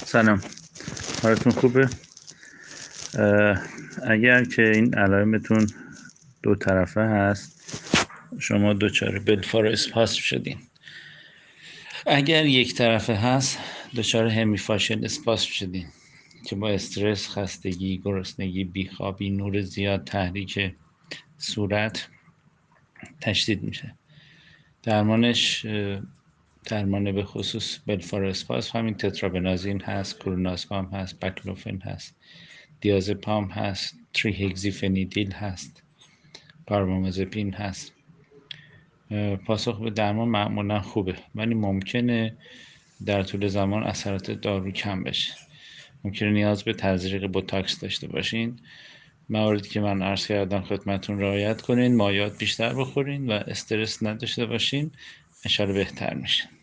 سلام، حالتون خوبه؟ اگر که این علائمتون دو طرفه هست شما دچار بلفار اسپاسم شدین. اگر یک طرفه هست دچار همیفاشل اسپاسم شدین که با استرس، خستگی، گرسنگی، بیخوابی، نور زیاد، تحریک صورت تشدید میشه. درمانش درمان به خصوص بلفار اسپاسم همین تترابنازین هست، کلونازپام هست، بکلوفن هست، دیازپام هست، تریهگزیفنیدیل هست، کاربامازپین هست. پاسخ به درمان معمولا خوبه، ولی ممکنه در طول زمان اثرات دارو کم بشه. ممکنه نیاز به تزریق بوتاکس داشته باشین. مواردی که من عرض کردم خدمتون رعایت کنین، مایعات بیشتر بخورین و استرس نداشته باشین، انشالله بهتر میشه.